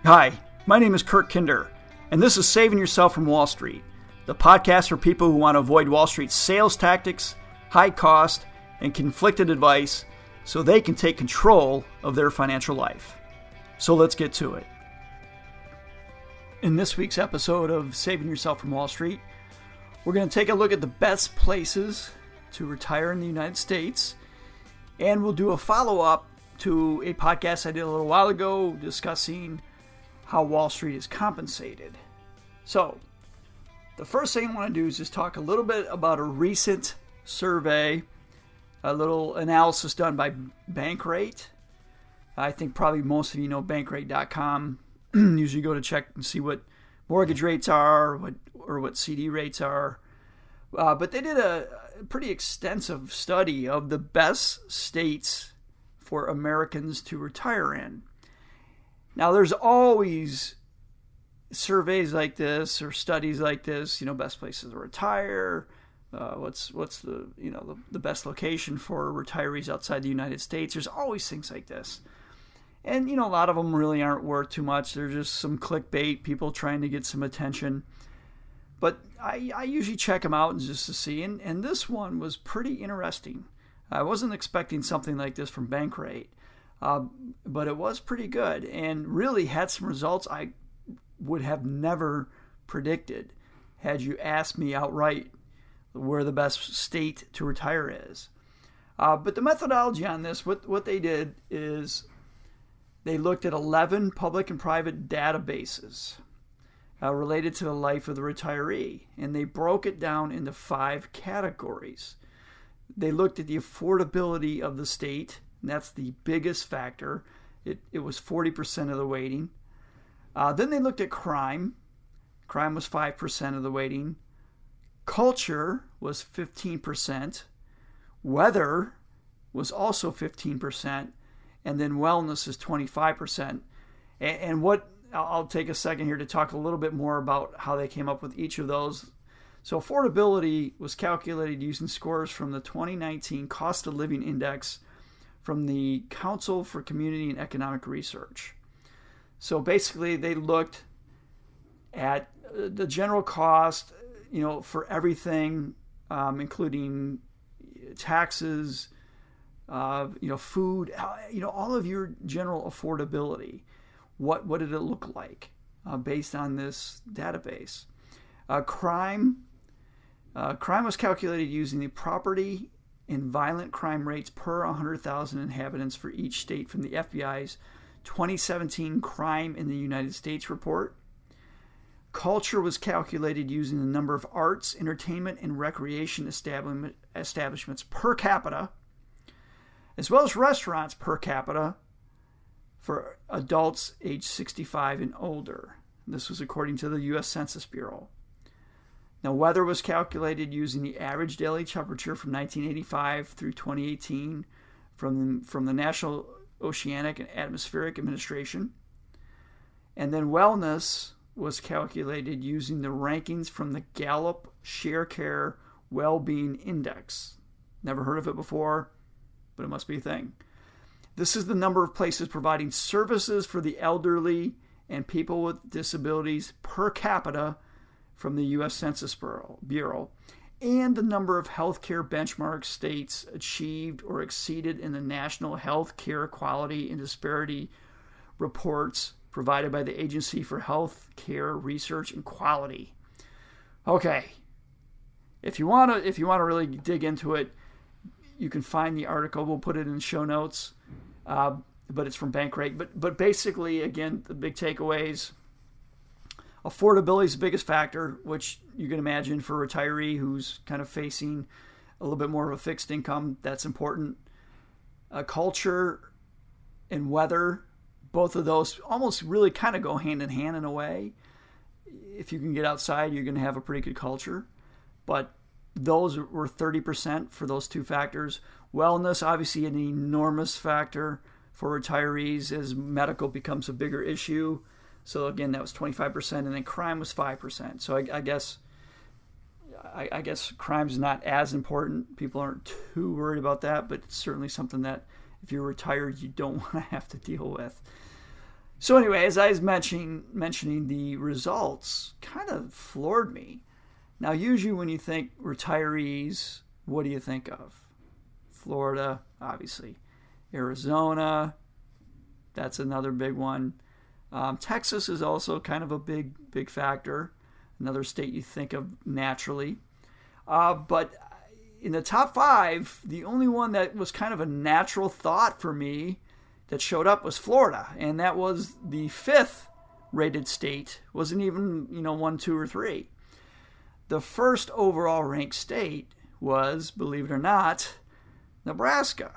Hi, my name is Kurt Kinder, and this is Saving Yourself from Wall Street, the podcast for people who want to avoid Wall Street's sales tactics, high cost, and conflicted advice so they can take control of their financial life. So let's get to it. In this week's episode of Saving Yourself from Wall Street, we're going to take a look at the best places to retire in the United States, and we'll do a follow-up to a podcast I did a little while ago discussing how Wall Street is compensated. So, the first thing I want to do is just talk a little bit about a recent survey, a little analysis done by Bankrate. I think probably most of you know Bankrate.com. Usually go to check and see what mortgage rates are, what CD rates are. But they did a pretty extensive study of the best states for Americans to retire in. Now, there's always surveys like this or studies like this, best places to retire, what's the best location for retirees outside the United States. There's always things like this. And, a lot of them really aren't worth too much. They're just some clickbait, people trying to get some attention. But I usually check them out just to see. And this one was pretty interesting. I wasn't expecting something like this from Bankrate. But it was pretty good and really had some results I would have never predicted had you asked me outright where the best state to retire is. But the methodology on this, what they did is they looked at 11 public and private databases related to the life of the retiree, and they broke it down into 5 categories. They looked at the affordability of the state, and that's the biggest factor. It was 40% of the weighting. Then they looked at crime. Crime was 5% of the weighting. Culture was 15%. Weather was also 15%. And then wellness is 25%. And what I'll take a second here to talk a little bit more about how they came up with each of those. So affordability was calculated using scores from the 2019 Cost of Living Index from the Council for Community and Economic Research. So basically they looked at the general cost, for everything, including taxes, food, all of your general affordability. What did it look like based on this database? Crime was calculated using the property and violent crime rates per 100,000 inhabitants for each state from the FBI's 2017 Crime in the United States report. Culture was calculated using the number of arts, entertainment, and recreation establishments per capita, as well as restaurants per capita for adults age 65 and older. This was according to the U.S. Census Bureau. Now, weather was calculated using the average daily temperature from 1985 through 2018 from the National Oceanic and Atmospheric Administration. And then wellness was calculated using the rankings from the Gallup Sharecare Wellbeing Index. Never heard of it before, but it must be a thing. This is the number of places providing services for the elderly and people with disabilities per capita from the U.S. Census Bureau, and the number of healthcare benchmark states achieved or exceeded in the National Health Care Quality and Disparity reports provided by the Agency for Health Care Research and Quality. Okay, if you want to really dig into it, you can find the article. We'll put it in the show notes, but it's from Bankrate. But basically, again, the big takeaways. Affordability is the biggest factor, which you can imagine for a retiree who's kind of facing a little bit more of a fixed income. That's important. Culture and weather, both of those almost really kind of go hand in hand in a way. If you can get outside, you're going to have a pretty good culture. But those were 30% for those 2 factors. Wellness, obviously an enormous factor for retirees as medical becomes a bigger issue. So again, that was 25%, and then crime was 5%. So I guess crime's not as important. People aren't too worried about that, but it's certainly something that if you're retired, you don't want to have to deal with. So anyway, as I was mentioning the results kind of floored me. Now, usually when you think retirees, what do you think of? Florida, obviously. Arizona, that's another big one. Texas is also kind of a big factor. Another state you think of naturally. But in the top 5, the only one that was kind of a natural thought for me that showed up was Florida. And that was the 5th rated state. Wasn't even, 1, 2, or 3. The first overall ranked state was, believe it or not, Nebraska.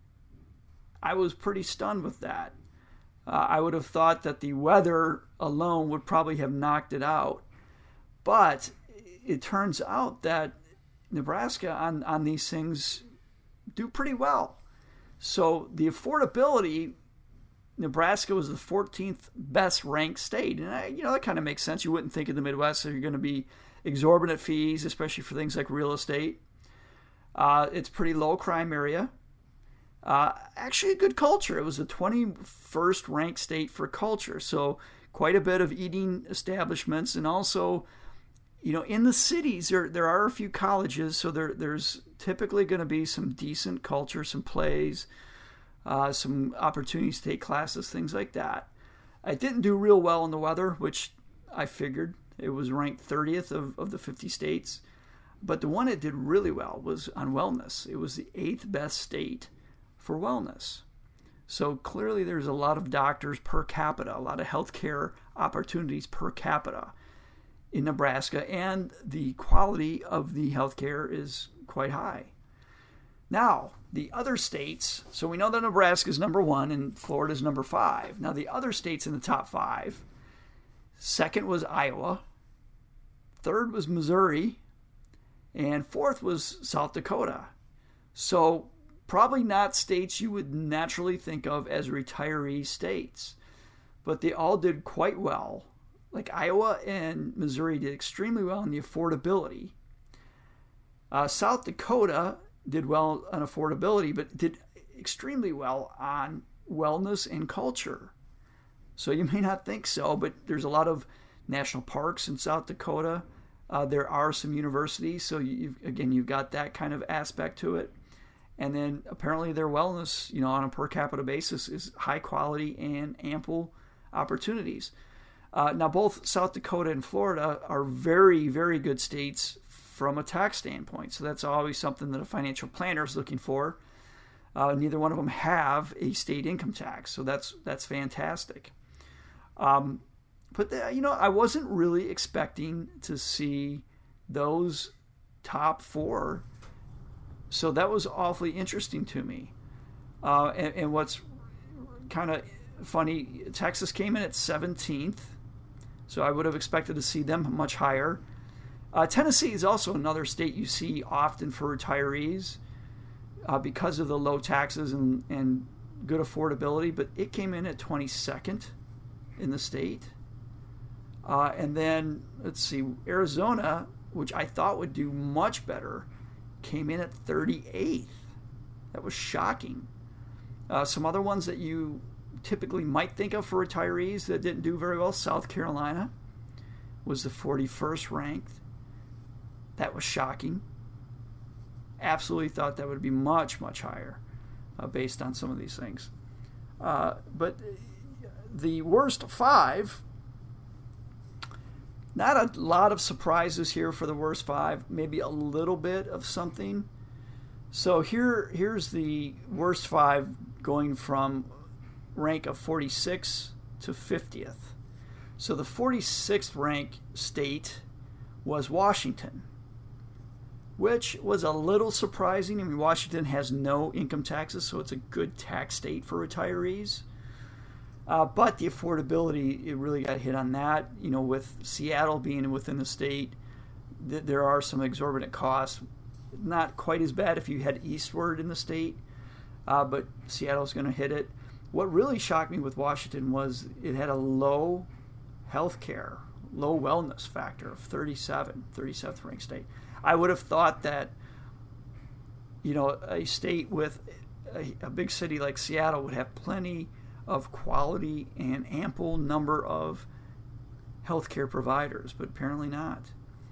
I was pretty stunned with that. I would have thought that the weather alone would probably have knocked it out. But it turns out that Nebraska on these things do pretty well. So the affordability, Nebraska was the 14th best ranked state. And that kind of makes sense. You wouldn't think in the Midwest that you're going to be exorbitant fees, especially for things like real estate. It's pretty low crime area. Actually a good culture. It was the 21st ranked state for culture. So quite a bit of eating establishments, and also, in the cities there are a few colleges, so there's typically going to be some decent culture, some plays, some opportunities to take classes, things like that. I didn't do real well in the weather, which I figured. It was ranked 30th of the 50 states. But the one that did really well was on wellness. It was the 8th best state for wellness. So clearly there's a lot of doctors per capita, a lot of healthcare opportunities per capita in Nebraska, and the quality of the healthcare is quite high. Now, the other states, so we know that Nebraska is number 1 and Florida is number 5. Now, the other states in the top 5, second was Iowa, third was Missouri, and fourth was South Dakota. So probably not states you would naturally think of as retiree states, but they all did quite well. Like Iowa and Missouri did extremely well in the affordability. South Dakota did well on affordability, but did extremely well on wellness and culture. So you may not think so, but there's a lot of national parks in South Dakota. There are some universities, so you've got that kind of aspect to it. And then apparently their wellness, on a per capita basis, is high quality and ample opportunities. Now, both South Dakota and Florida are very, very good states from a tax standpoint. So that's always something that a financial planner is looking for. Neither one of them have a state income tax, so that's fantastic. But I wasn't really expecting to see those top 4. So that was awfully interesting to me. And what's kind of funny, Texas came in at 17th. So I would have expected to see them much higher. Tennessee is also another state you see often for retirees because of the low taxes and good affordability. But it came in at 22nd in the state. And then, let's see, Arizona, which I thought would do much better, came in at 38th. That was shocking. Some other ones that you typically might think of for retirees that didn't do very well, South Carolina was the 41st ranked. That was shocking. Absolutely thought that would be much, much higher based on some of these things. But the worst 5, not a lot of surprises here for the worst 5, maybe a little bit of something. So here's the worst 5 going from rank of 46 to 50th. So the 46th ranked state was Washington, which was a little surprising. I mean, Washington has no income taxes, so it's a good tax state for retirees. But the affordability, it really got hit on that. With Seattle being within the state, there are some exorbitant costs. Not quite as bad if you head eastward in the state, but Seattle's going to hit it. What really shocked me with Washington was it had a low healthcare, low wellness factor of 37th ranked state. I would have thought that, a state with a big city like Seattle would have plenty of quality and ample number of healthcare providers, but apparently not.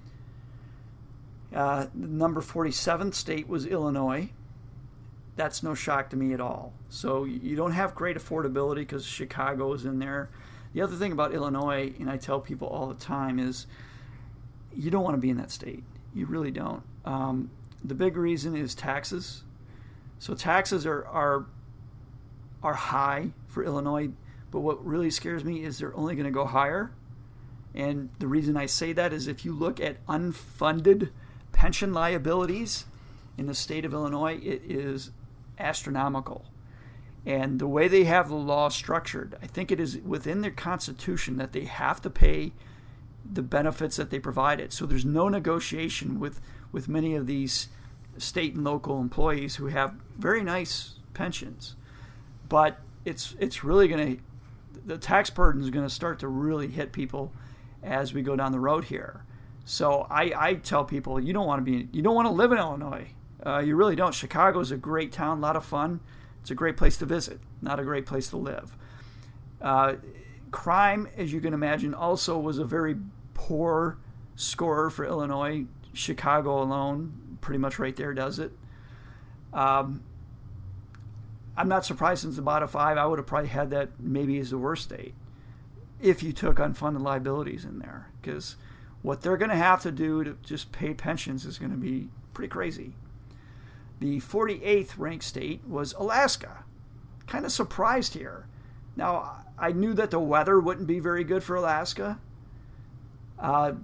The number 47th state was Illinois. That's no shock to me at all. So you don't have great affordability because Chicago is in there. The other thing about Illinois, and I tell people all the time, is you don't want to be in that state. You really don't. The big reason is taxes. So taxes are high for Illinois, but what really scares me is they're only going to go higher. And the reason I say that is if you look at unfunded pension liabilities in the state of Illinois, it is astronomical. And the way they have the law structured, I think it is within their constitution that they have to pay the benefits that they provided. So there's no negotiation with many of these state and local employees who have very nice pensions. But it's really going to, the tax burden is going to start to really hit people as we go down the road here. So I tell people you don't want to live in Illinois. You really don't. Chicago is a great town, a lot of fun. It's a great place to visit, not a great place to live. Crime, as you can imagine, also was a very poor scorer for Illinois. Chicago alone, pretty much right there, does it. I'm not surprised since the bottom 5. I would have probably had that maybe as the worst state if you took unfunded liabilities in there, because what they're going to have to do to just pay pensions is going to be pretty crazy. The 48th ranked state was Alaska. Kind of surprised here. Now, I knew that the weather wouldn't be very good for Alaska, but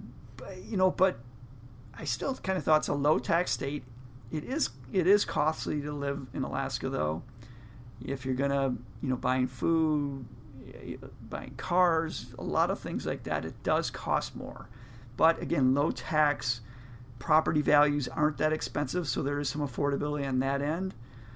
I still kind of thought it's a low tax state. It is costly to live in Alaska, though. If you're gonna, buying food, buying cars, a lot of things like that, it does cost more. But again, low tax, property values aren't that expensive, so there is some affordability on that end.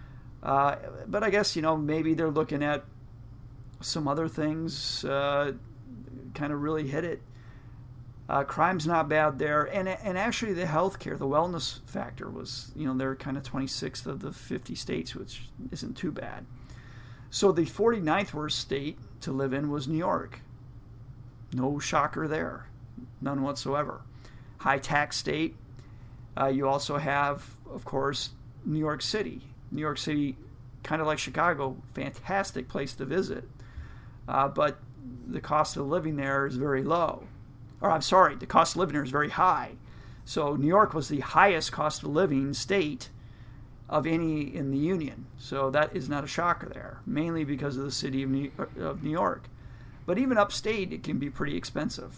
But I guess, maybe they're looking at some other things, kind of really hit it. Crime's not bad there. And actually the healthcare, the wellness factor was, they're kind of 26th of the 50 states, which isn't too bad. So the 49th worst state to live in was New York. No shocker there. None whatsoever. High tax state. You also have, of course, New York City. New York City, kind of like Chicago, fantastic place to visit. But the cost of living there is very low. The cost of living there is very high. So New York was the highest cost of living state of any in the Union. So that is not a shocker there, mainly because of the city of New York. But even upstate, it can be pretty expensive.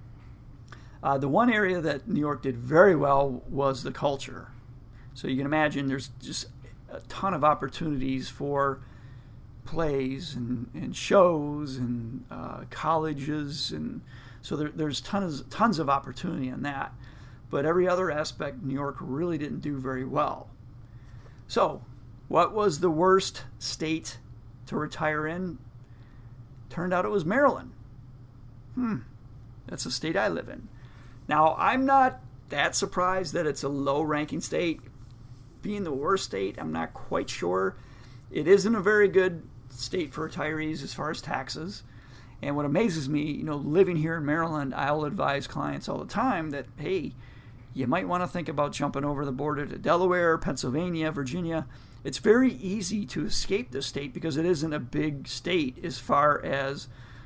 The one area that New York did very well was the culture. So you can imagine there's just a ton of opportunities for plays and shows and colleges, and so there's tons of opportunity in that. But every other aspect, New York really didn't do very well. So, what was the worst state to retire in? Turned out it was Maryland. That's the state I live in. Now, I'm not that surprised that it's a low-ranking state. Being the worst state, I'm not quite sure. It isn't a very good state for retirees as far as taxes. And what amazes me, living here in Maryland, I'll advise clients all the time that, hey, you might want to think about jumping over the border to Delaware, Pennsylvania, Virginia. It's very easy to escape this state because it isn't a big state as far as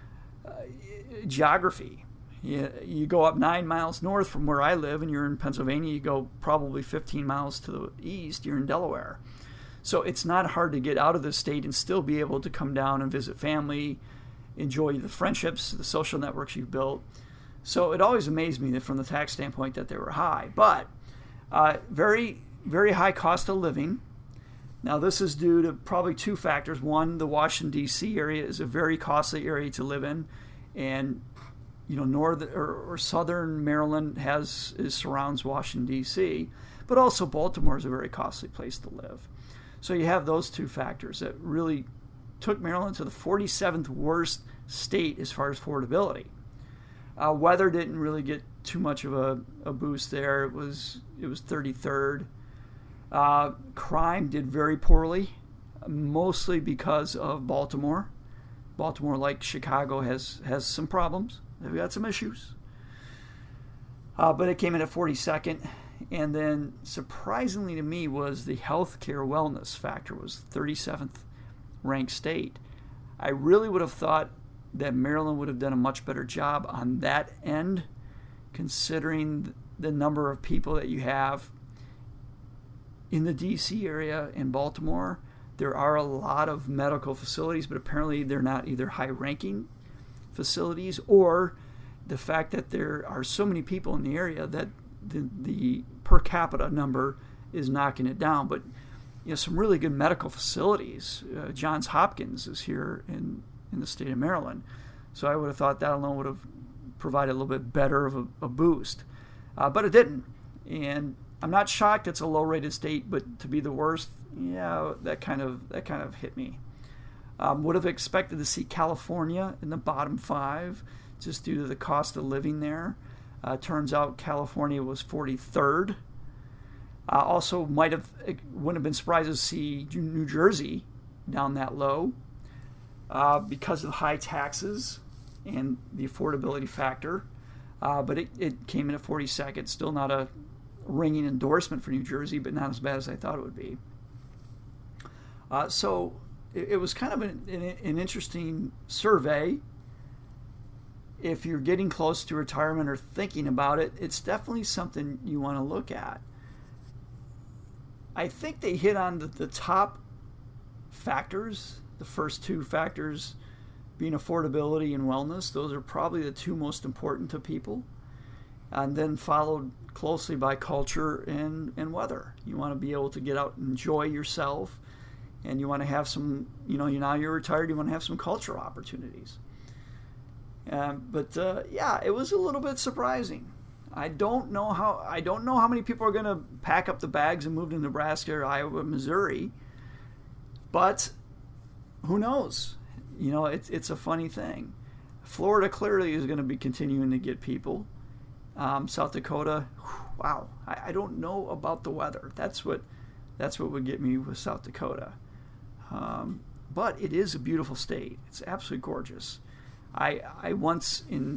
geography. You go up 9 miles north from where I live and you're in Pennsylvania. You go probably 15 miles to the east, you're in Delaware. So it's not hard to get out of this state and still be able to come down and visit family, enjoy the friendships, the social networks you've built. So it always amazed me that from the tax standpoint that they were high. But very, very high cost of living. Now this is due to probably two factors. One, the Washington, D.C. area is a very costly area to live in. And northern or southern Maryland surrounds Washington, D.C., but also Baltimore is a very costly place to live. So you have those two factors that really took Maryland to the 47th worst state as far as affordability. Weather didn't really get too much of a boost there. It was 33rd. Crime did very poorly, mostly because of Baltimore. Baltimore, like Chicago, has some problems. They've got some issues. But it came in at 42nd. And then, surprisingly to me, was the healthcare wellness factor was 37th ranked state. I really would have thought that Maryland would have done a much better job on that end, considering the number of people that you have in the D.C. area and Baltimore. There are a lot of medical facilities, but apparently they're not either high-ranking facilities or the fact that there are so many people in the area that the per capita number is knocking it down. But some really good medical facilities. Johns Hopkins is here in the state of Maryland. So I would have thought that alone would have provided a little bit better of a boost. But it didn't. And I'm not shocked it's a low-rated state, but to be the worst, that kind of hit me. Would have expected to see California in the bottom 5 just due to the cost of living there. Turns out California was 43rd. Also wouldn't have been surprised to see New Jersey down that low because of high taxes and the affordability factor. But it came in at 42nd. Still not a ringing endorsement for New Jersey, but not as bad as I thought it would be. So it was kind of an interesting survey. If you're getting close to retirement or thinking about it, it's definitely something you want to look at. I think they hit on the top factors, the first 2 factors being affordability and wellness. Those are probably the 2 most important to people. And then followed closely by culture and weather. You want to be able to get out and enjoy yourself, and you want to have some, now you're retired, you want to have some cultural opportunities. But it was a little bit surprising. I don't know how many people are going to pack up the bags and move to Nebraska or Iowa, Missouri. But who knows? It's a funny thing. Florida clearly is going to be continuing to get people. South Dakota, wow. I don't know about the weather. That's what would get me with South Dakota. But it is a beautiful state. It's absolutely gorgeous. I once in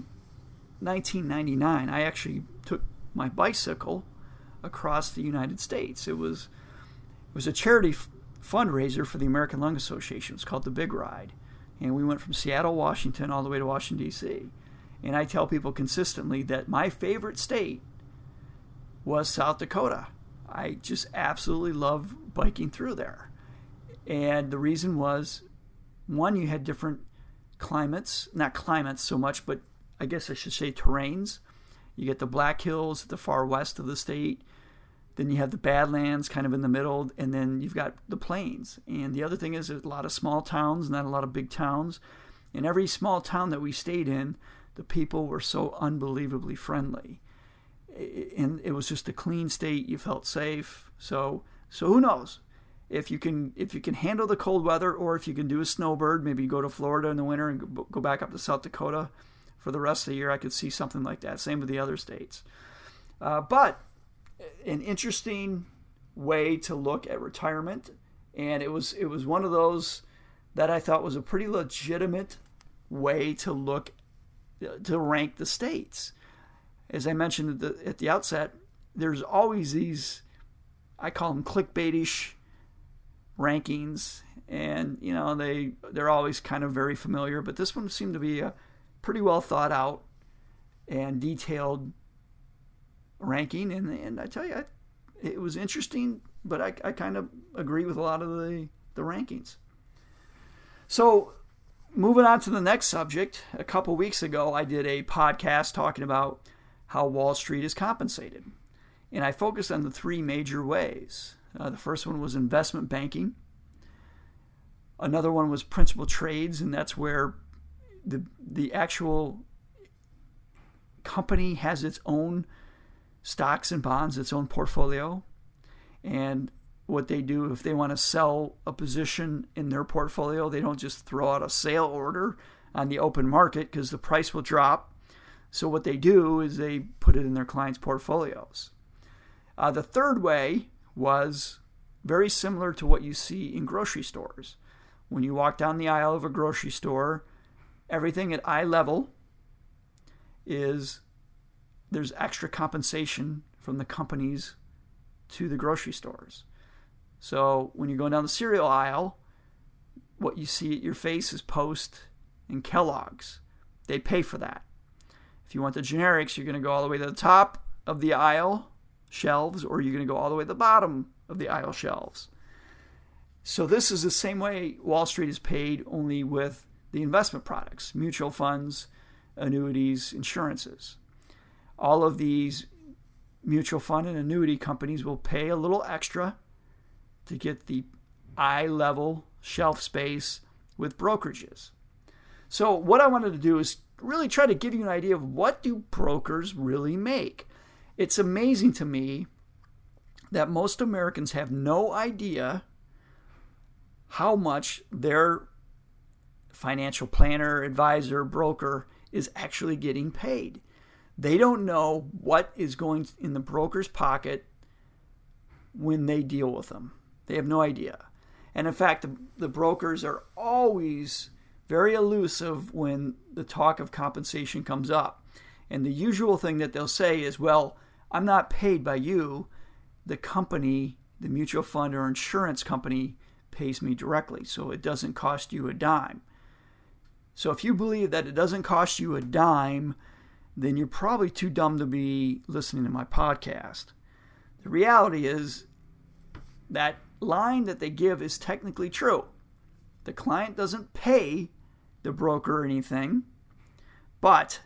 1999, I actually took my bicycle across the United States. It was a charity fundraiser for the American Lung Association. It's called the Big Ride. And we went from Seattle, Washington, all the way to Washington, D.C. And I tell people consistently that my favorite state was South Dakota. I just absolutely love biking through there. And the reason was, one, you had different climates, not climates so much, but I guess I should say terrains. You get the Black Hills at the far west of the state. Then you have the Badlands kind of in the middle, and then you've got the plains. And the other thing is there's a lot of small towns, not a lot of big towns. In every small town that we stayed in, the people were so unbelievably friendly. And it was just a clean state. You felt safe. So who knows? If you can handle the cold weather, or if you can do a snowbird, maybe go to Florida in the winter and go back up to South Dakota for the rest of the year, I could see something like that. Same with the other states. But an interesting way to look at retirement, and it was one of those that I thought was a pretty legitimate way to rank the states. As I mentioned at the outset, there's always these, I call them clickbaitish rankings, and they're always kind of very familiar, but this one seemed to be a pretty well thought out and detailed ranking, and I tell you, it was interesting, but I kind of agree with a lot of the rankings. So moving on to the next subject, a couple weeks ago I did a podcast talking about how Wall Street is compensated, and I focused on the 3 major ways. The first one was investment banking. Another one was principal trades, and that's where the actual company has its own stocks and bonds, its own portfolio. And what they do, if they want to sell a position in their portfolio, they don't just throw out a sale order on the open market because the price will drop. So what they do is they put it in their clients' portfolios. The third way was very similar to what you see in grocery stores, when you walk down the aisle of a grocery store, everything at eye level there's extra compensation from the companies to the grocery stores. So when you're going down the cereal aisle, what you see at your face is Post and Kellogg's. They pay for that. If you want the generics, you're going to go all the way to the top of the aisle shelves, or you're going to go all the way to the bottom of the aisle shelves. So this is the same way Wall Street is paid, only with the investment products, mutual funds, annuities, insurances. All of these mutual fund and annuity companies will pay a little extra to get the eye-level shelf space with brokerages. So what I wanted to do is really try to give you an idea of what do brokers really make. It's amazing to me that most Americans have no idea how much their financial planner, advisor, broker is actually getting paid. They don't know what is going in the broker's pocket when they deal with them. They have no idea. And in fact, the brokers are always very elusive when the talk of compensation comes up. And the usual thing that they'll say is, well, I'm not paid by you. The company, the mutual fund or insurance company, pays me directly, so it doesn't cost you a dime. So if you believe that it doesn't cost you a dime, then you're probably too dumb to be listening to my podcast. The reality is that line that they give is technically true. The client doesn't pay the broker anything, but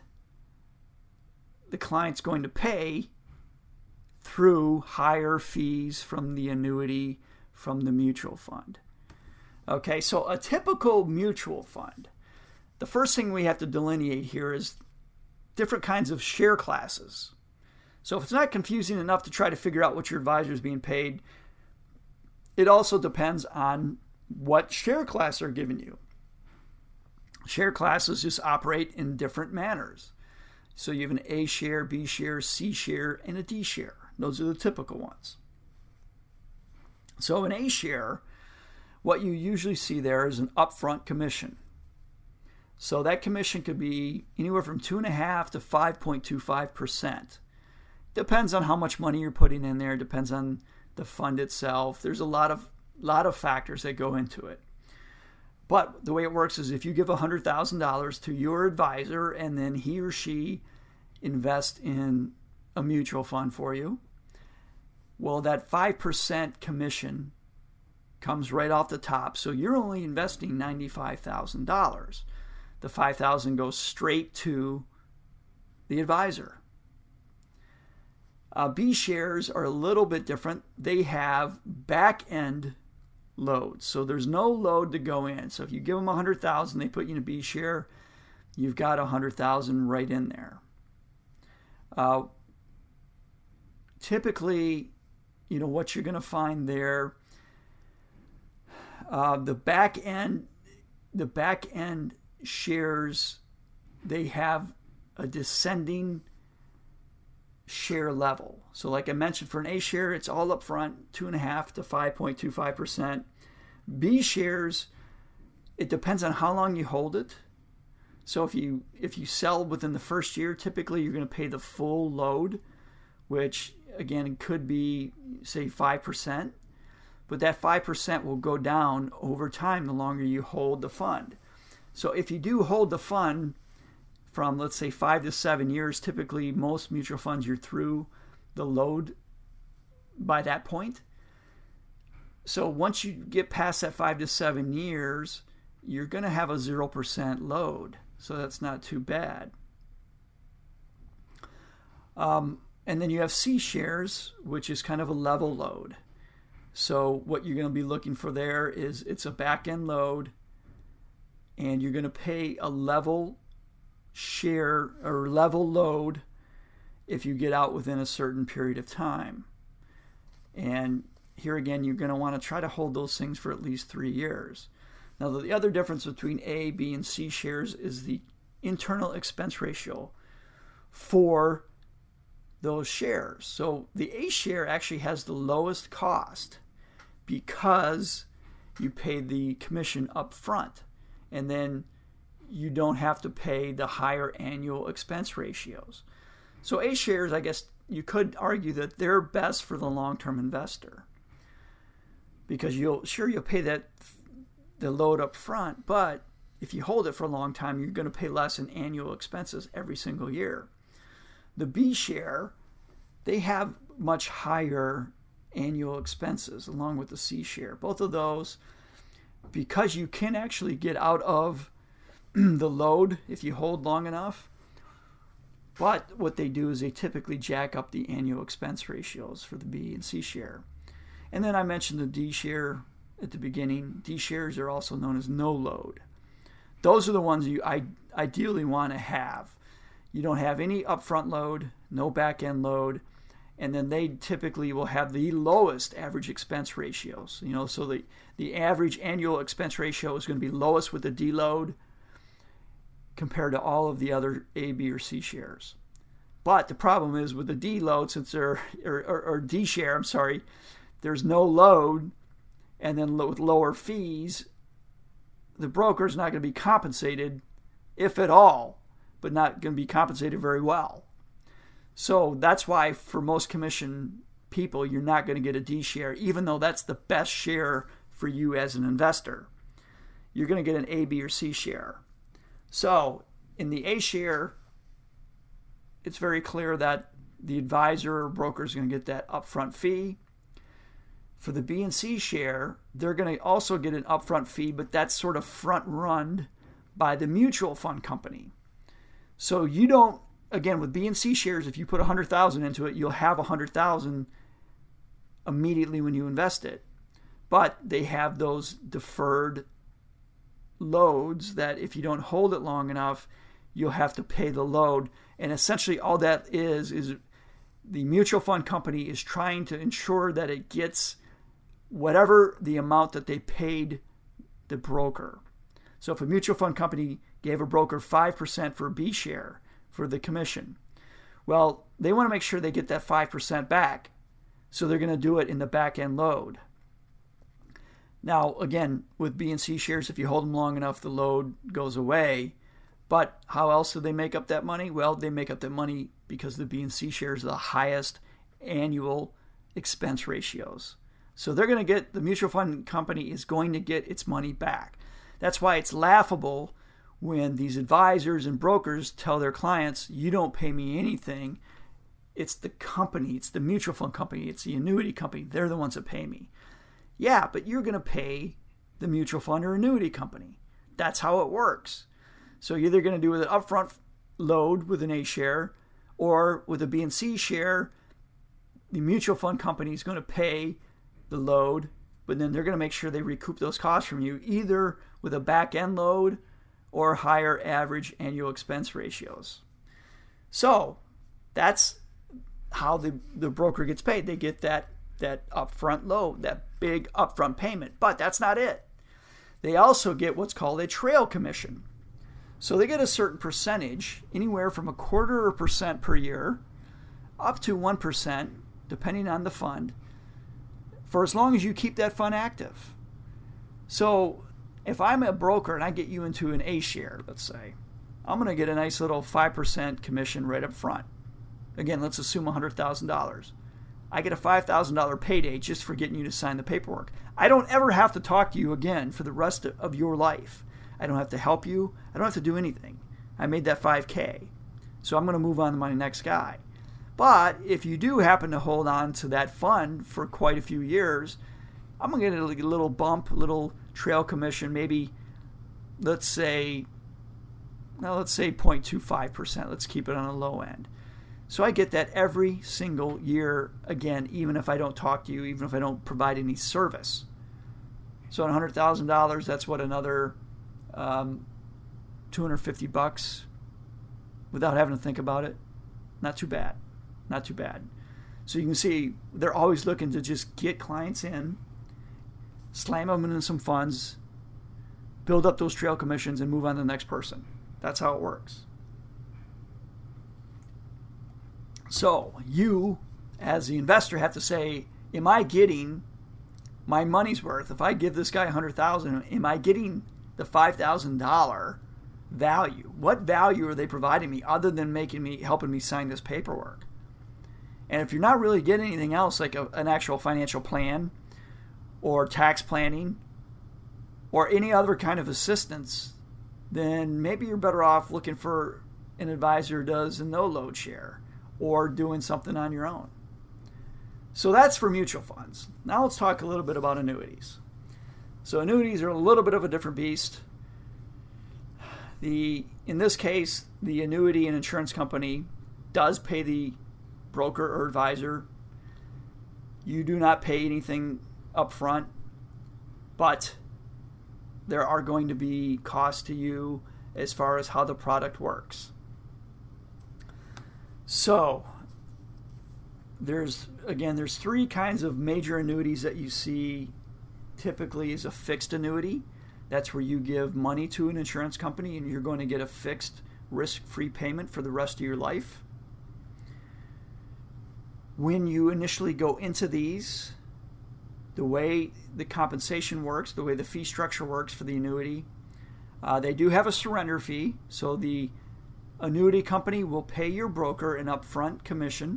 the client's going to pay through higher fees from the annuity, from the mutual fund. Okay, so a typical mutual fund, the first thing we have to delineate here is different kinds of share classes. So if it's not confusing enough to try to figure out what your advisor is being paid, it also depends on what share class they're giving you. Share classes just operate in different manners. So you have an A share, B share, C share, and a D share. Those are the typical ones. So an A share, what you usually see there is an upfront commission. So that commission could be anywhere from 2.5% to 5.25%. Depends on how much money you're putting in there. Depends on the fund itself. There's a lot of factors that go into it. But the way it works is if you give $100,000 to your advisor and then he or she invests in a mutual fund for you, well, that 5% commission comes right off the top. So you're only investing $95,000. The $5,000 goes straight to the advisor. B shares are a little bit different. They have back-end loads. So there's no load to go in. So if you give them $100,000, they put you in a B share, you've got $100,000 right in there. Typically, what you're going to find there, the back end shares, they have a descending share level. So like I mentioned, for an A share, it's all up front, 2.5% to 5.25%. B shares, it depends on how long you hold it. So if you sell within the first year, typically you're going to pay the full load, which again could be say 5%, but that 5% will go down over time the longer you hold the fund. So if you do hold the fund from, let's say, 5 to 7 years, typically most mutual funds you're through the load by that point. So once you get past that 5 to 7 years, you're going to have a 0% load. So that's not too bad. And then you have C shares, which is kind of a level load. So what you're going to be looking for there is it's a back-end load, and you're going to pay a level share or level load if you get out within a certain period of time. And here again, you're going to want to try to hold those things for at least 3 years. Now, the other difference between A, B, and C shares is the internal expense ratio for those shares. So the A share actually has the lowest cost because you pay the commission up front, and then you don't have to pay the higher annual expense ratios. So A shares, I guess you could argue that they're best for the long-term investor, because you'll pay the load up front, but if you hold it for a long time, you're going to pay less in annual expenses every single year. The B share, they have much higher annual expenses along with the C share. Both of those, because you can actually get out of the load if you hold long enough. But what they do is they typically jack up the annual expense ratios for the B and C share. And then I mentioned the D share at the beginning. D shares are also known as no load. Those are the ones you ideally want to have. You don't have any upfront load, no back end load, and then they typically will have the lowest average expense ratios. So the average annual expense ratio is going to be lowest with the D load compared to all of the other A, B, or C shares. But the problem is with the D load, since they're or D share, I'm sorry, there's no load, and then with lower fees, the broker's not going to be compensated, if at all, but not going to be compensated very well. So that's why for most commission people, you're not going to get a D share, even though that's the best share for you as an investor. You're going to get an A, B, or C share. So in the A share, it's very clear that the advisor or broker is going to get that upfront fee. For the B and C share, they're going to also get an upfront fee, but that's sort of front run by the mutual fund company. So you don't, again, with B and C shares, if you put $100,000 into it, you'll have $100,000 immediately when you invest it. But they have those deferred loads that if you don't hold it long enough, you'll have to pay the load. And essentially all that is the mutual fund company is trying to ensure that it gets whatever the amount that they paid the broker. So if a mutual fund company gave a broker 5% for a B share for the commission, well, they want to make sure they get that 5% back. So they're going to do it in the back end load. Now, again, with B and C shares, if you hold them long enough, the load goes away. But how else do they make up that money? Well, they make up that money because the B and C shares are the highest annual expense ratios. So they're going to get, the mutual fund company is going to get its money back. That's why it's laughable when these advisors and brokers tell their clients, you don't pay me anything. It's the company, it's the mutual fund company, it's the annuity company. They're the ones that pay me. Yeah, but you're going to pay the mutual fund or annuity company. That's how it works. So you're either going to do an upfront load with an A share, or with a B and C share, the mutual fund company is going to pay the load, but then they're going to make sure they recoup those costs from you, either with a back end load or higher average annual expense ratios. So that's how the broker gets paid. They get that upfront load, that big upfront payment. But that's not it. They also get what's called a trail commission. So they get a certain percentage, anywhere from 0.25% per year up to 1%, depending on the fund, for as long as you keep that fund active. So if I'm a broker and I get you into an A share, let's say, I'm going to get a nice little 5% commission right up front. Again, let's assume $100,000. I get a $5,000 payday just for getting you to sign the paperwork. I don't ever have to talk to you again for the rest of your life. I don't have to help you. I don't have to do anything. I made that $5,000. So I'm going to move on to my next guy. But if you do happen to hold on to that fund for quite a few years, I'm going to get a little bump, a little trail commission, maybe, let's say 0.25%. Let's keep it on the low end. So I get that every single year, again, even if I don't talk to you, even if I don't provide any service. So on $100,000, that's what, another $250 without having to think about it. Not too bad. Not too bad. So you can see they're always looking to just get clients in, slam them into some funds, build up those trail commissions, and move on to the next person. That's how it works. So you, as the investor, have to say, am I getting my money's worth. If I give this guy $100,000, am I getting the $5,000 value? What value are they providing me other than helping me sign this paperwork? And if you're not really getting anything else, like an actual financial plan or tax planning or any other kind of assistance, then maybe you're better off looking for an advisor who does a no-load share or doing something on your own. So that's for mutual funds. Now let's talk a little bit about annuities. So annuities are a little bit of a different beast. In this case, the annuity and insurance company does pay the broker or advisor. You do not pay anything up front, but there are going to be costs to you as far as how the product works. So there's three kinds of major annuities that you see. Typically is a fixed annuity. That's where you give money to an insurance company and you're going to get a fixed risk-free payment for the rest of your life. When you initially go into these, the way the compensation works, the way the fee structure works for the annuity, they do have a surrender fee. So the annuity company will pay your broker an upfront commission.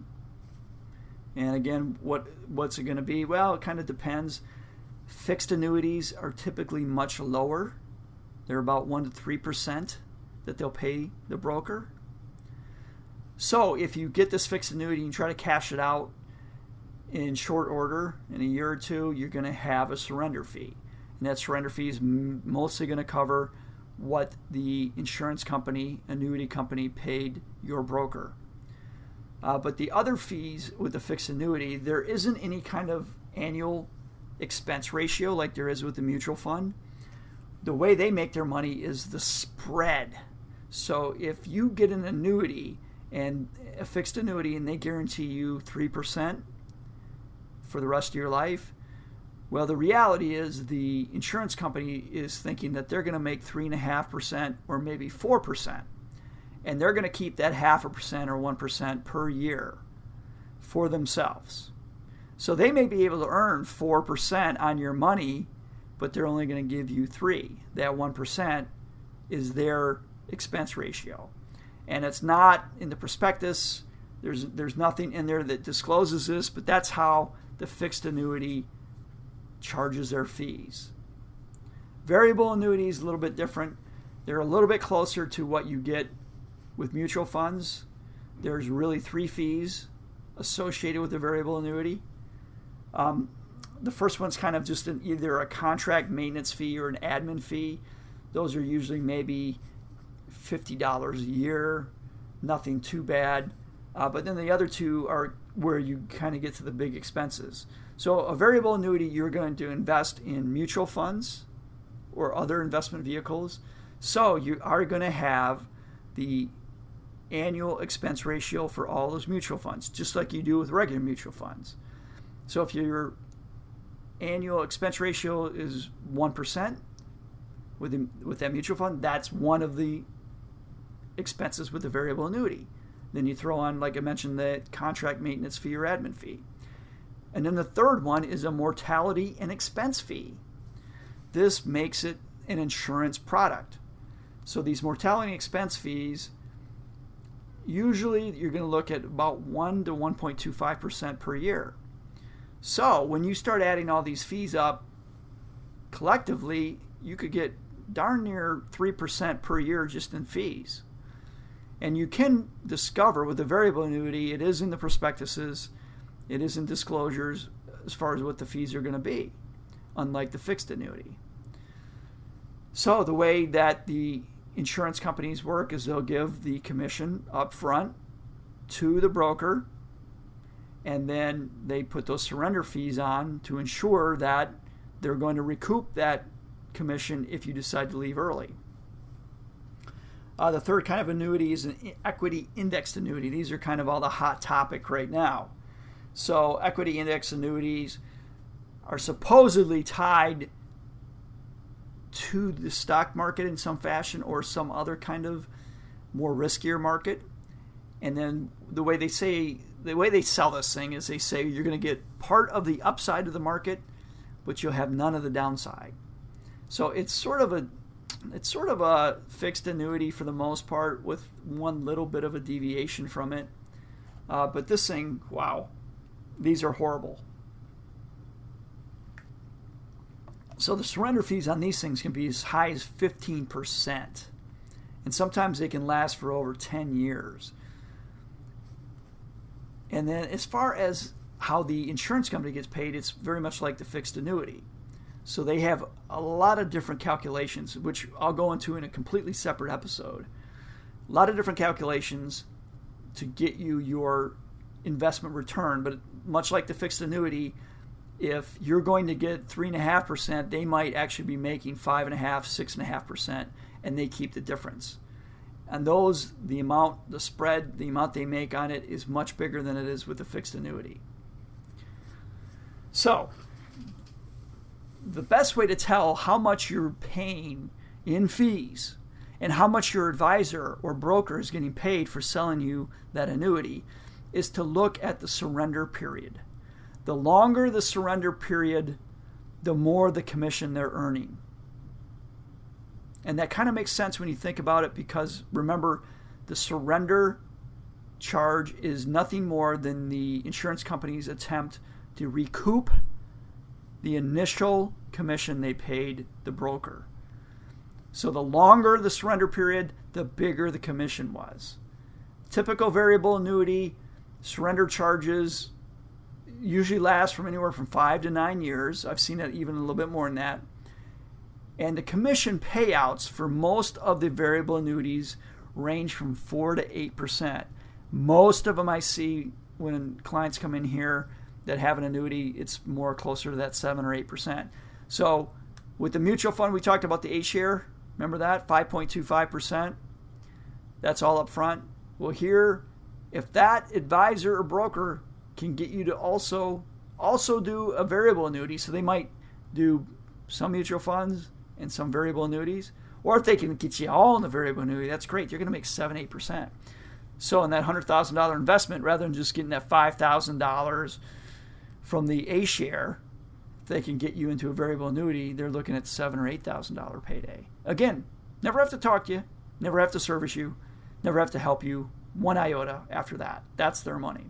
And again, what's it going to be? Well, it kind of depends. Fixed annuities are typically much lower. They're about 1% to 3% that they'll pay the broker. So if you get this fixed annuity and you try to cash it out in short order, in a year or two, you're going to have a surrender fee. And that surrender fee is mostly going to cover what the insurance company, annuity company, paid your broker. But the other fees with the fixed annuity, there isn't any kind of annual expense ratio like there is with the mutual fund. The way they make their money is the spread. So if you get an annuity and a fixed annuity and they guarantee you 3% for the rest of your life, well, the reality is the insurance company is thinking that they're going to make 3.5% or maybe 4%. And they're going to keep that 0.5% or 1% per year for themselves. So they may be able to earn 4% on your money, but they're only going to give you 3%. That 1% is their expense ratio. And it's not in the prospectus. There's nothing in there that discloses this, but that's how the fixed annuity charges their fees. Variable annuities, a little bit different. They're a little bit closer to what you get with mutual funds. There's really 3 fees associated with the variable annuity. The first one's kind of just either a contract maintenance fee or an admin fee. Those are usually maybe $50 a year, nothing too bad. But then the other 2 are where you kind of get to the big expenses. So a variable annuity, you're going to invest in mutual funds or other investment vehicles. So you are going to have the annual expense ratio for all those mutual funds, just like you do with regular mutual funds. So if your annual expense ratio is 1% with that mutual fund, that's one of the expenses with the variable annuity. Then you throw on, like I mentioned, the contract maintenance fee or admin fee. And then the third one is a mortality and expense fee. This makes it an insurance product. So these mortality and expense fees, usually you're going to look at about 1 to 1.25% per year. So when you start adding all these fees up, collectively, you could get darn near 3% per year just in fees. And you can discover with the variable annuity, it is in the prospectuses, it is in disclosures as far as what the fees are going to be, unlike the fixed annuity. So the way that the insurance companies work is they'll give the commission up front to the broker, and then they put those surrender fees on to ensure that they're going to recoup that commission if you decide to leave early. The third kind of annuity is an equity indexed annuity. These are kind of all the hot topic right now. So equity indexed annuities are supposedly tied to the stock market in some fashion or some other kind of more riskier market. And then the way they sell this thing is they say you're going to get part of the upside of the market, but you'll have none of the downside. So it's sort of a fixed annuity for the most part, with one little bit of a deviation from it. But this thing, wow, these are horrible. So the surrender fees on these things can be as high as 15%. And sometimes they can last for over 10 years. And then as far as how the insurance company gets paid, it's very much like the fixed annuity. So they have a lot of different calculations, which I'll go into in a completely separate episode. A lot of different calculations to get you your investment return. But much like the fixed annuity, if you're going to get 3.5%, they might actually be making 5.5%, 6.5%, and they keep the difference. And those, the amount, the spread, the amount they make on it is much bigger than it is with the fixed annuity. So, the best way to tell how much you're paying in fees and how much your advisor or broker is getting paid for selling you that annuity is to look at the surrender period. The longer the surrender period, the more the commission they're earning. And that kind of makes sense when you think about it, because remember, the surrender charge is nothing more than the insurance company's attempt to recoup the initial commission they paid the broker. So the longer the surrender period, the bigger the commission was. Typical variable annuity surrender charges usually last from anywhere from 5 to 9 years. I've seen it even a little bit more than that. And the commission payouts for most of the variable annuities range from 4 to 8%. Most of them I see when clients come in here that have an annuity, it's more closer to that 7 or 8%. So with the mutual fund, we talked about the A-share. Remember that? 5.25%. That's all up front. Well, here, if that advisor or broker can get you to also do a variable annuity, so they might do some mutual funds and some variable annuities, or if they can get you all in the variable annuity, that's great. You're going to make 7, 8%. So in that $100,000 investment, rather than just getting that $5,000 from the A-share, if they can get you into a variable annuity, they're looking at $7,000 or $8,000 payday. Again, never have to talk to you, never have to service you, never have to help you one iota after that. That's their money.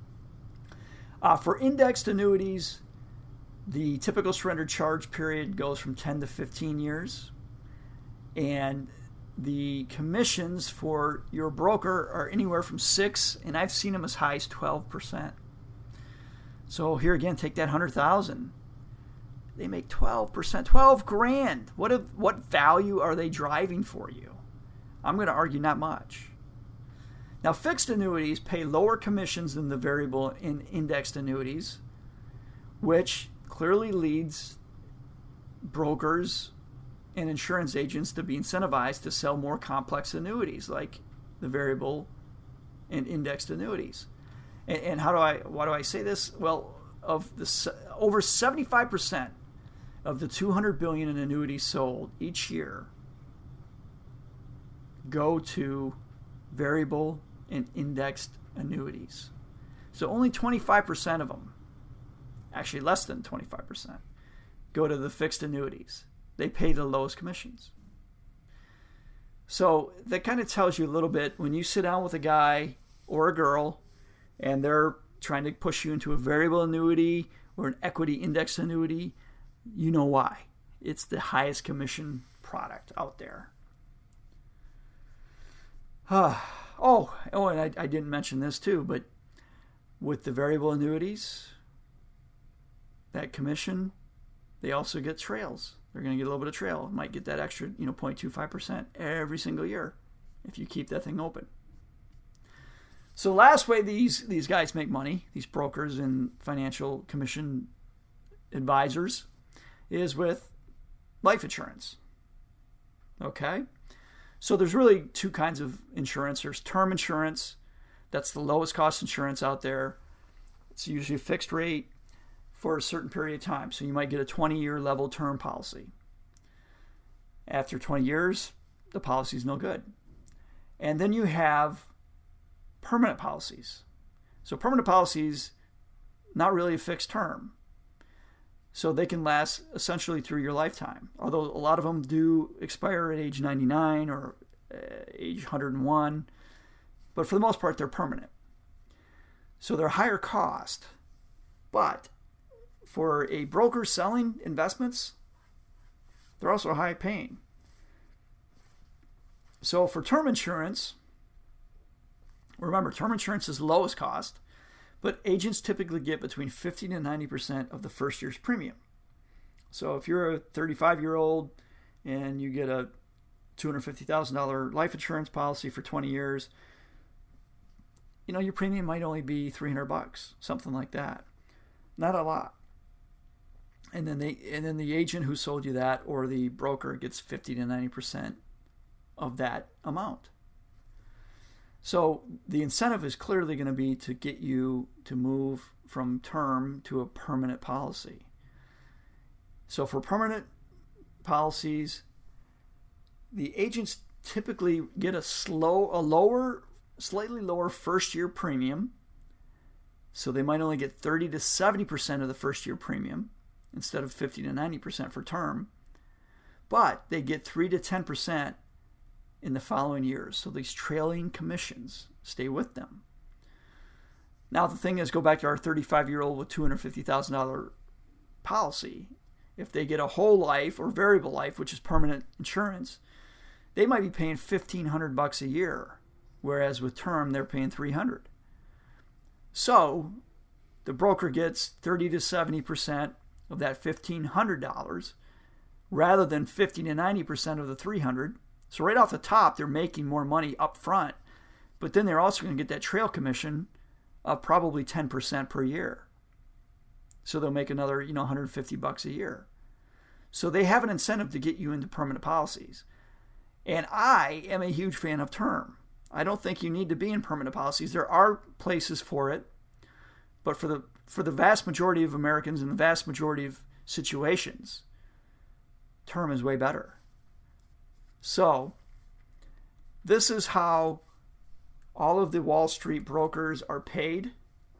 For indexed annuities, the typical surrender charge period goes from 10 to 15 years. And the commissions for your broker are anywhere from 6, and I've seen them as high as 12%. So here again, take that 100,000. They make 12%, 12 grand. What value are they driving for you? I'm going to argue not much. Now, fixed annuities pay lower commissions than the variable and indexed annuities, which clearly leads brokers and insurance agents to be incentivized to sell more complex annuities like the variable and indexed annuities. And why do I say this? Well, over 75% of the $200 billion in annuities sold each year go to variable and indexed annuities. So only 25% of them, actually less than 25%, go to the fixed annuities. They pay the lowest commissions. So that kind of tells you a little bit when you sit down with a guy or a girl and they're trying to push you into a variable annuity or an equity index annuity, you know why. It's the highest commission product out there. And I didn't mention this too, but with the variable annuities, that commission, they also get trails. They're going to get a little bit of trail. Might get that extra, 0.25% every single year if you keep that thing open. So last way these guys make money, these brokers and financial commission advisors, is with life insurance. Okay? So there's really two kinds of insurance. There's term insurance. That's the lowest cost insurance out there. It's usually a fixed rate for a certain period of time. So you might get a 20-year level term policy. After 20 years, the policy is no good. And then you have permanent policies. So permanent policies, not really a fixed term. So they can last essentially through your lifetime. Although a lot of them do expire at age 99 or age 101. But for the most part, they're permanent. So they're higher cost. But for a broker selling investments, they're also high paying. So for term insurance, remember, term insurance is the lowest cost, but agents typically get between 50 to 90% of the first year's premium. So if you're a 35-year-old and you get a $250,000 life insurance policy for 20 years, your premium might only be $300, something like that. Not a lot. And then the agent who sold you that, or the broker, gets 50 to 90% of that amount. So the incentive is clearly going to be to get you to move from term to a permanent policy. So for permanent policies, the agents typically get a slightly lower first year premium. So they might only get 30 to 70% of the first year premium instead of 50 to 90% for term. But they get 3 to 10% in the following years. So these trailing commissions stay with them. Now the thing is, go back to our 35-year-old with $250,000 policy. If they get a whole life or variable life, which is permanent insurance, they might be paying $1,500 a year, whereas with term they're paying $300. So the broker gets 30 to 70% of that $1,500 rather than 50 to 90% of the $300. So right off the top, they're making more money up front, but then they're also going to get that trail commission of probably 10% per year. So they'll make another, $150 a year. So they have an incentive to get you into permanent policies. And I am a huge fan of term. I don't think you need to be in permanent policies. There are places for it, but for the vast majority of Americans and the vast majority of situations, term is way better. So this is how all of the Wall Street brokers are paid.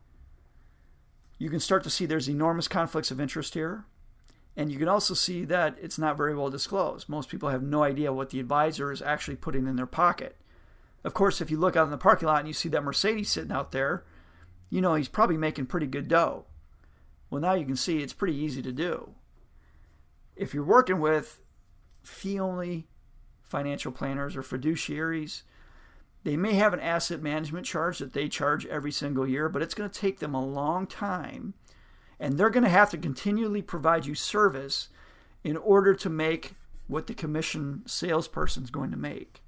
You can start to see there's enormous conflicts of interest here. And you can also see that it's not very well disclosed. Most people have no idea what the advisor is actually putting in their pocket. Of course, if you look out in the parking lot and you see that Mercedes sitting out there, he's probably making pretty good dough. Well, now you can see it's pretty easy to do. If you're working with fee-only financial planners or fiduciaries, they may have an asset management charge that they charge every single year, but it's going to take them a long time, and they're going to have to continually provide you service in order to make what the commission salesperson is going to make.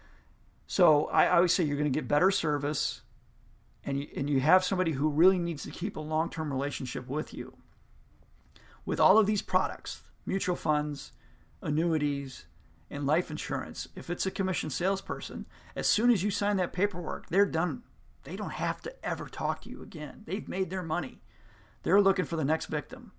So I always say you're going to get better service, and you have somebody who really needs to keep a long-term relationship with you. With all of these products, mutual funds, annuities, and life insurance, if it's a commission salesperson, as soon as you sign that paperwork, they're done. They don't have to ever talk to you again. They've made their money. They're looking for the next victim.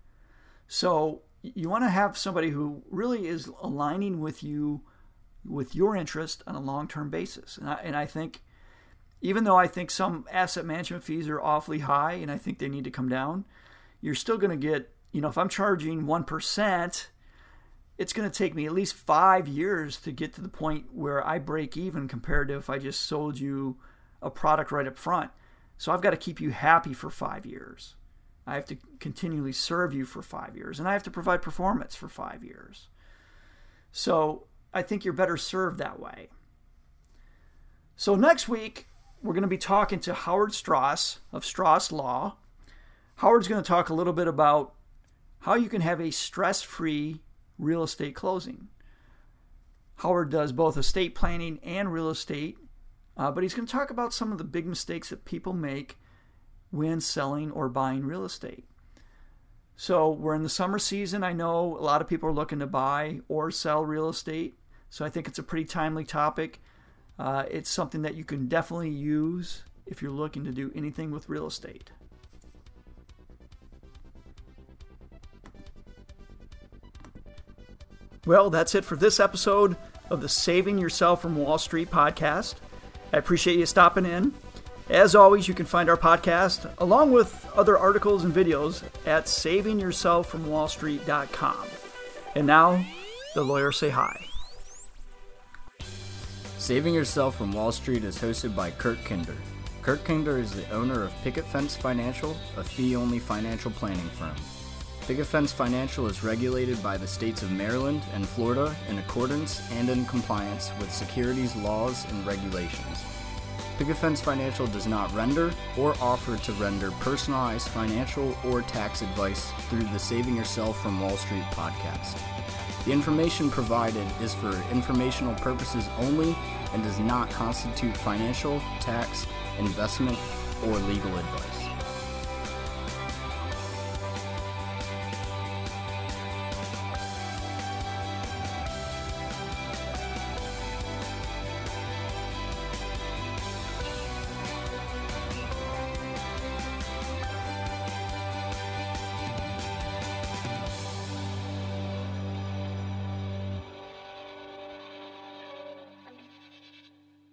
So you want to have somebody who really is aligning with you, with your interest on a long-term basis. And I think, even though I think some asset management fees are awfully high and I think they need to come down, you're still going to get, if I'm charging 1%, it's going to take me at least 5 years to get to the point where I break even compared to if I just sold you a product right up front. So I've got to keep you happy for 5 years. I have to continually serve you for 5 years, and I have to provide performance for 5 years. So I think you're better served that way. So next week, we're going to be talking to Howard Strauss of Strauss Law. Howard's going to talk a little bit about how you can have a stress-free real estate closing. Howard does both estate planning and real estate, but he's going to talk about some of the big mistakes that people make when selling or buying real estate. So we're in the summer season. I know a lot of people are looking to buy or sell real estate, so I think it's a pretty timely topic. It's something that you can definitely use if you're looking to do anything with real estate. Well, that's it for this episode of the Saving Yourself from Wall Street podcast. I appreciate you stopping in. As always, you can find our podcast, along with other articles and videos, at savingyourselffromwallstreet.com. And now, the lawyers say hi. Saving Yourself from Wall Street is hosted by Kurt Kinder. Kurt Kinder is the owner of Picket Fence Financial, a fee-only financial planning firm. Picket Fence Financial is regulated by the states of Maryland and Florida in accordance and in compliance with securities laws and regulations. Picket Fence Financial does not render or offer to render personalized financial or tax advice through the Saving Yourself from Wall Street podcast. The information provided is for informational purposes only and does not constitute financial, tax, investment, or legal advice.